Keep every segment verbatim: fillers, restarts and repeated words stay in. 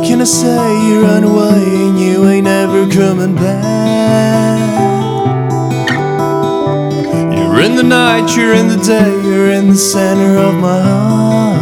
can I say? You run away and you ain't never coming back. You're in the night, you're in the day, you're in the center of my heart.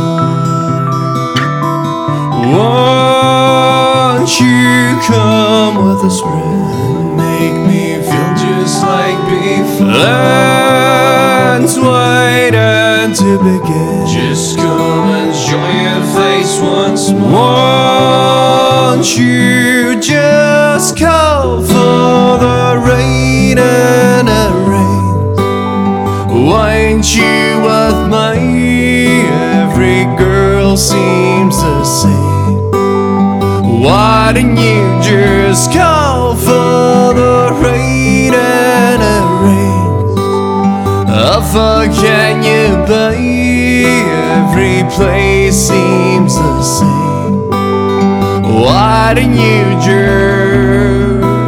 Won't you come with a spread, make me feel just like before? Let's wait until begin. Just come and show your face once more. Won't you just call for the rain and the rain? Why ain't you with me? Every girl seems the same. Why didn't you just call for the rain and the rain? How far can you be? Every place seems the same. Why didn't you just?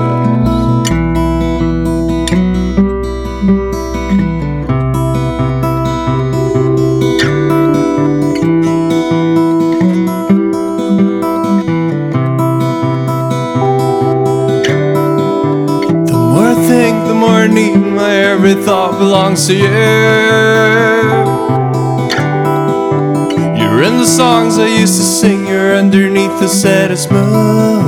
The more I think, the more I need. My every thought belongs to you. You're in the songs I used to sing, you're underneath the saddest moon.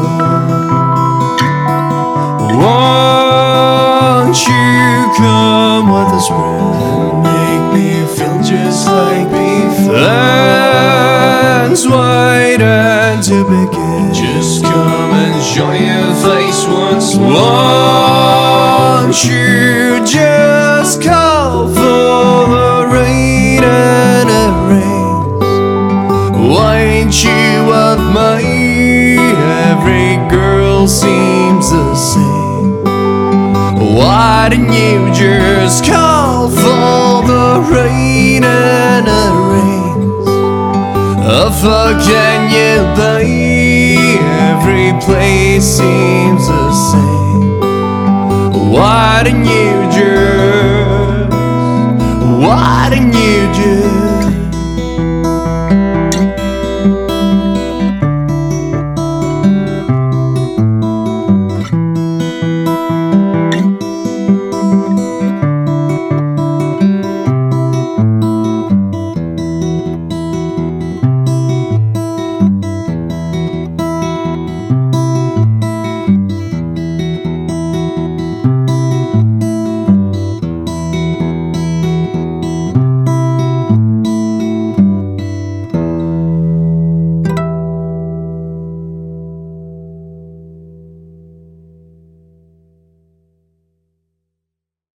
Won't you come with a spread, make me feel just like before? Let's wait until begin. Just come and show your face once more. Won't you just call for the rain and the rain? Why ain't you with me? Every girl seems the same. Why didn't you just call for the rain and the rains? How far can you be? Every place seems the same. Why didn't you just? Why didn't you just?